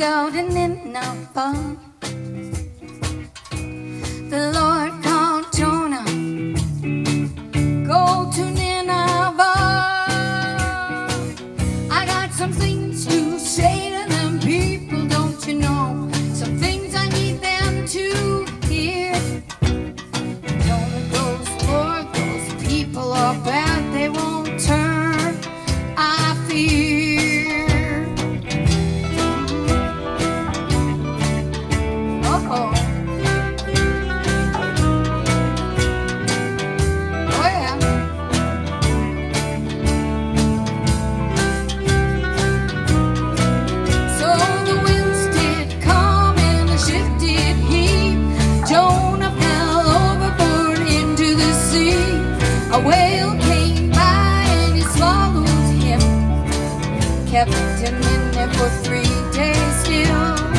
go to Nineveh. The Lord called Jonah, go to Nineveh. I got some things to say to them people, don't you know? Some things I need them to hear. Jonah goes, Lord, those people are bad, they won't turn, I fear. Uh-oh. A whale came by and it swallowed him, kept him in there for 3 days still.